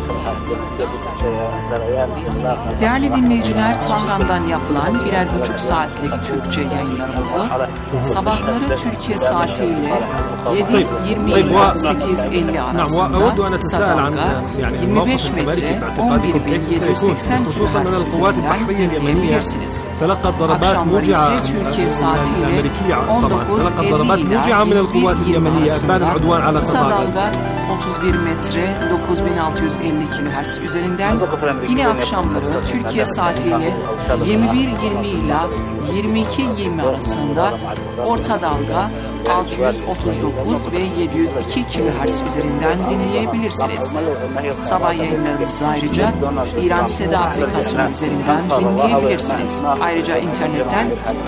Değerli dinleyiciler, Tahran'dan yapılan 1,5 saatlik Türkçe yayınlarımızı sabahları Türkiye saatiyle 7:20 ile 8:50 arasında kısa dalga 25 metre 11.780 kHz üzerinden dinleyebilirsiniz. Akşamları ise Türkiye saatiyle 19:50 ile 21:20 arasında kısa dalga 31 metre 9650 kHz üzerinden, yine akşamları Türkiye saatiyle 21:20 ile 22:20 arasında orta dalga 639 ve 702 kHz üzerinden dinleyebilirsiniz. Sabah yayınlarımızı ayrıca İran Seda aplikasyonu üzerinden dinleyebilirsiniz. Ayrıca internetten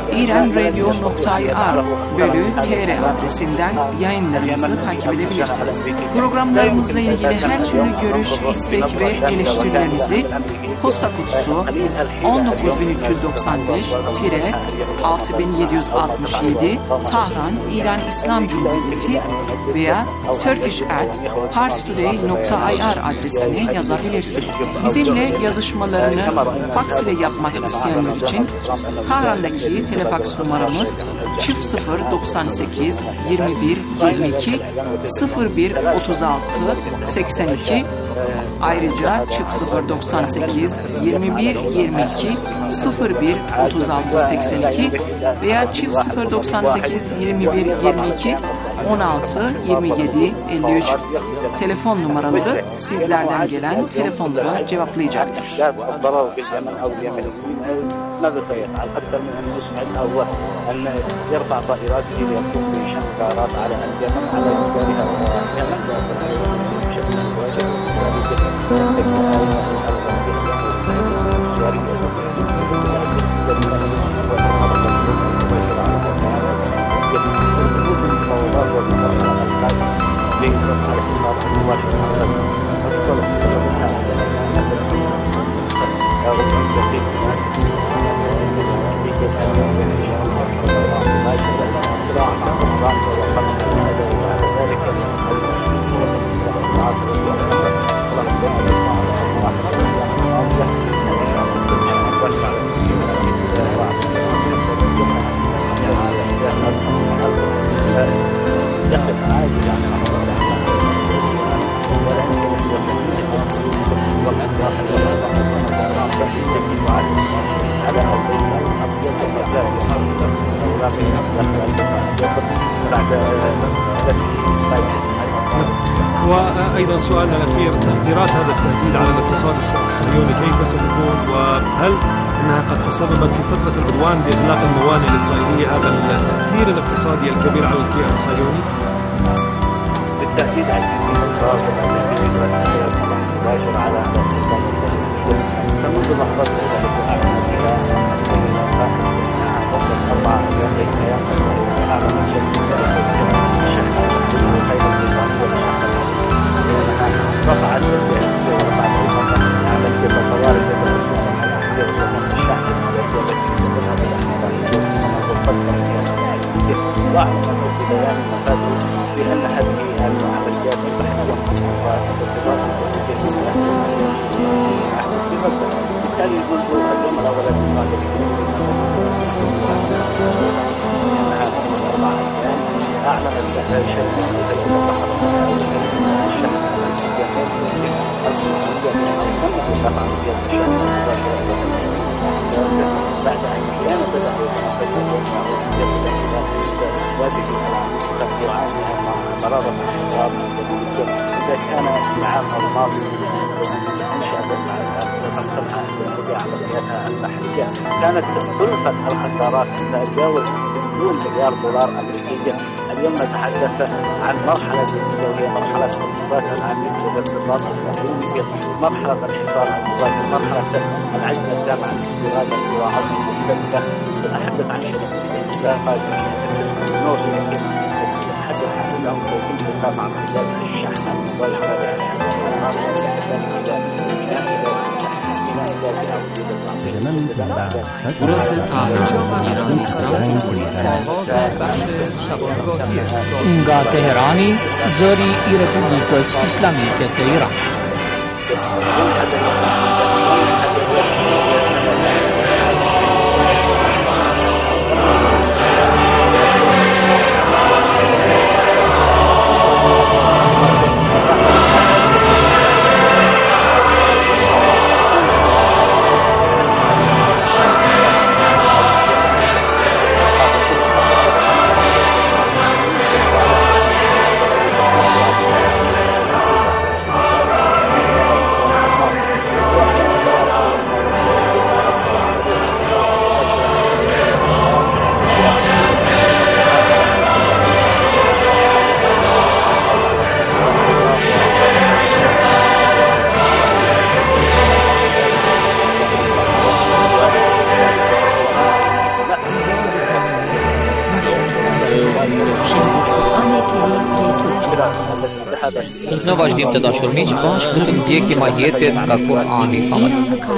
iranradio.ir/tr adresinden yayınlarımızı takip edebilirsiniz. Programlarımızla ilgili her türlü görüş, istek ve eleştirilerinizi posta kutusu 19795-6767 Tahran, İran İslam Cumhuriyeti veya turkish@parstoday.ir adresine yazabilirsiniz. Bizimle yazışmalarını faks ile yapmak isteyenler için Tahran'daki telefaks numaramız 0098 21 22 01 36 82. Ayrıca 0098 21 22 01 36 82 veya 0098 21 22 16 27 53 telefon numaraları sizlerden gelen telefonları cevaplayacaktır. ماذا سيفعل أكثر من أن يسعد أو أن يرفع طائراته ليقوم بشن قرارات على اليمن على مجالها واليمن بشكل مباشر وذلك وأيضا سؤالنا الأخير، تأثيرات هذا التهديد على الاقتصاد الصهيوني كيف ستكون؟ وهل أنها قد تسببت في فترة العدوان بإغلاق الموانئ الإسرائيلية هذا التأثير الاقتصادي الكبير على الكيان الصهيوني؟ بالتأكيد عندي مباشر على هذا فمنذ لحظة رفعت واعلن في بيان المصادر بان هذه العمليات البحريه بالتالي منذ اليوم الاول الماضي اعلنت بعد ان كان قرار الاحترام اذا كان العام الماضي عملياتها البحريه كانت كلفه الخسارات تتجاوز $2 مليار امريكيه. اليوم نتحدث عن مرحله جديده وهي مرحله الانضباط العميق للاقتصاد الصهيوني، مرحله الحصار المباشر، مرحله العجز التام عن استيراد الزراعات المختلفه. نتحدث عن شركه الانتاج نوصل نتحدث عن انهم سيكون حساب عن خلال الشحن المباشره Burası Tahran, İran İslam Nga Teherani, zëri I Republikës Islamike të Iran. Në vazhdim të dashur miq, bashkë do të ndjekim ajetet nga Kur'ani i Madh.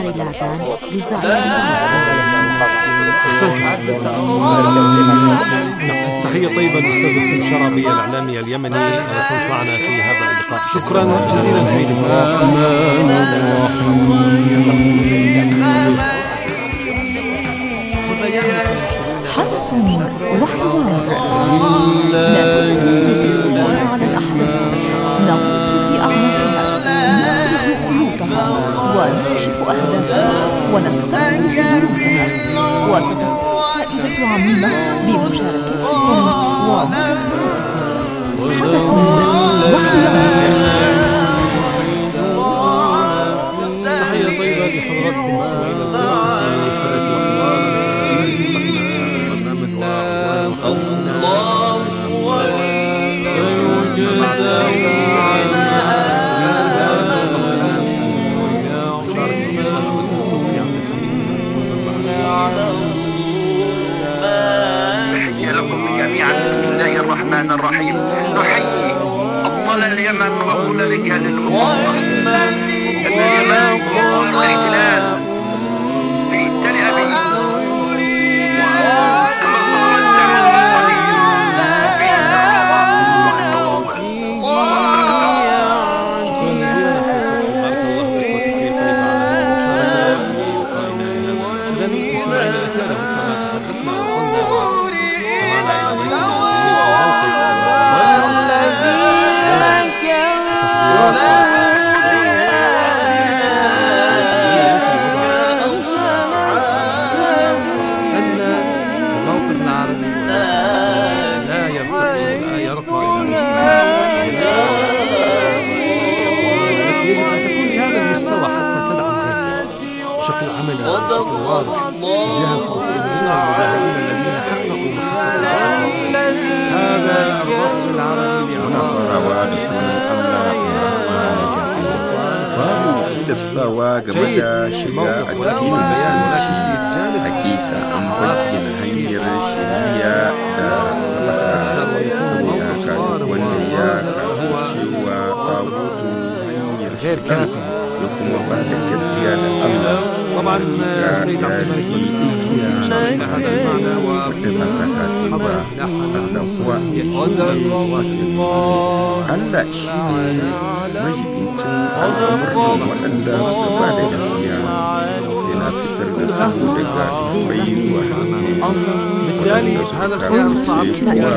تحية طيبة للأستاذ وسيم شربي الإعلامي اليمني كنت معنا في هذا اللقاء. شكرا جزيلا سيدي. حدث وحوار على الأحداث نغوص في أعماقها نبرز خيوطها ونكشف أهدافها ونستخلص دروسها وستكون فائدة عميمة بمشاركتكم ومعرفتكم. حدث تحية طيبة لحضراتكم مستمعينا الرحمن الرحيم. نحيي أبطال اليمن المستمعين الكرام كما تحدثنا وقلنا واستمعنا إلى بيت الموقف العربي لا يرقى إلى مستوى يجب أن تكون بهذا المستوى حتى تدعم غزة بشكل عملي وبشكل واضح تجاه الفلسطينيين المجاهدين الذين حققوا هذا الرفض العربي Dastawa game da shiga addinin musulunci hakika an bayyana hanyar shari'a da wanda ya cewa abutu hanyar shari'a da kuma ba da gaskiya da Allah طبعا سيد عبد الملك شارك هذا المعنى وحضر Allah shi ne majibincin al'amuran waɗanda suka ba da gaskiya yana fitar da su daga dufai zuwa haske بالتالي هذا الخيار الصعب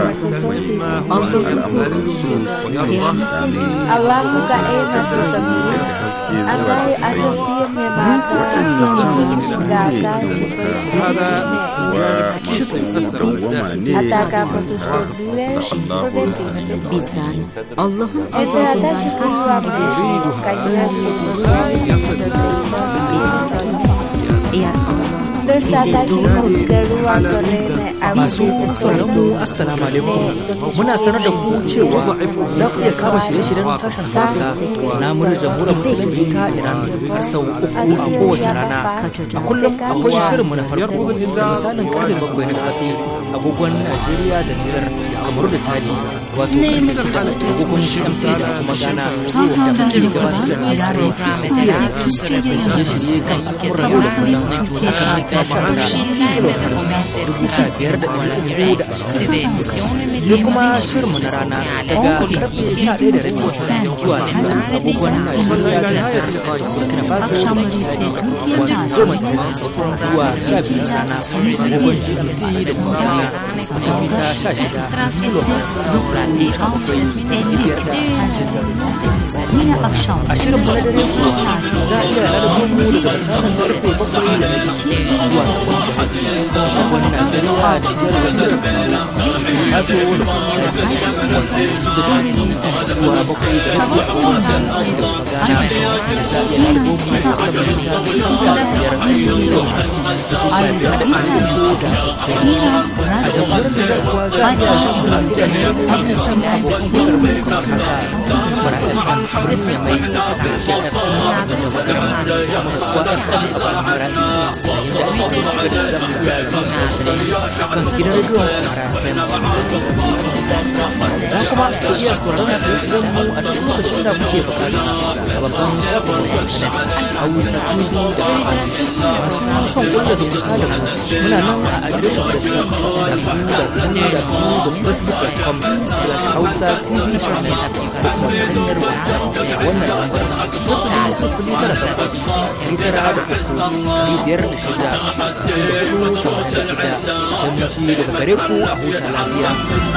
masu sauraronmu assalamu alaikum muna sanar da ku cewa za ku iya kama shirye-shiryen sashen Hausa na murar jamhuriyar musulunci ta Iran har sau 3 a kowace rana a kullum akwai shirinmu na farko da misalin karfe 7 na safe agogon Najeriya da Nijar kamar da Chadi wato agogon GMT da kuma Ghana da muke gabatar da shirye-shirye kan al'amuran yau da kullum a kan sai kuma shirinmu na rana daga karfe 11:30 zuwa agogon Najeriya da Burkina Faso zuwa 12 rana agogon GMT da kuma Ghana mita 16 a shirin mu na dare kuwa za a iya lalabon mu daga misalin karfe 7:30 zuwa agogon Najeriya da Nijar Faso da zuwa 7:30 agogon Ghana kan gidan rediyon Sahara FM. Za kuma ku iya sauraron shirye-shiryen mu a duk lokacin da kuke bukata a babban shafin intanet Hausa TV da masu son kulla zumunta da mu muna nan a adireshin da suka www.facebook.com/Hausa TV channel a cikin hanyar WhatsApp wannan lambar 00983 sai mun ci daga gare ku a huta lafiya.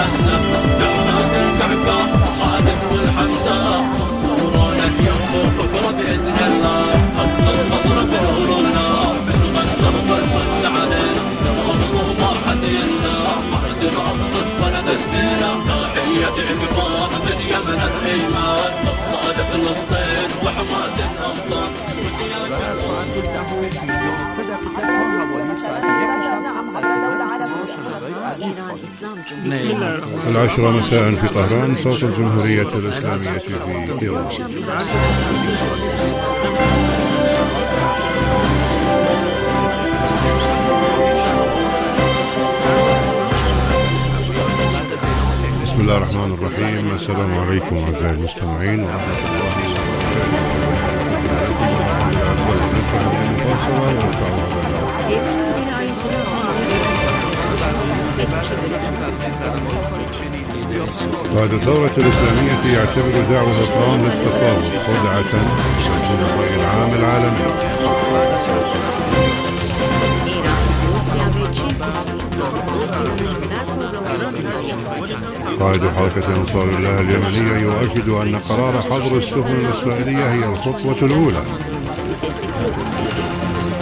العشرة مساء في طهران صوت الجمهورية الإسلامية في إيران. بسم الله الرحمن الرحيم. السلام عليكم أعزائي المستمعين ورحمة الله بعد الثورة الإسلامية يعتبر دعوة ترامب للتفاوض خدعة من الرأي العام العالمي. قائد حركة أنصار الله اليمنية يؤكد أن قرار حظر السفن الإسرائيلية هي الخطوة الأولى.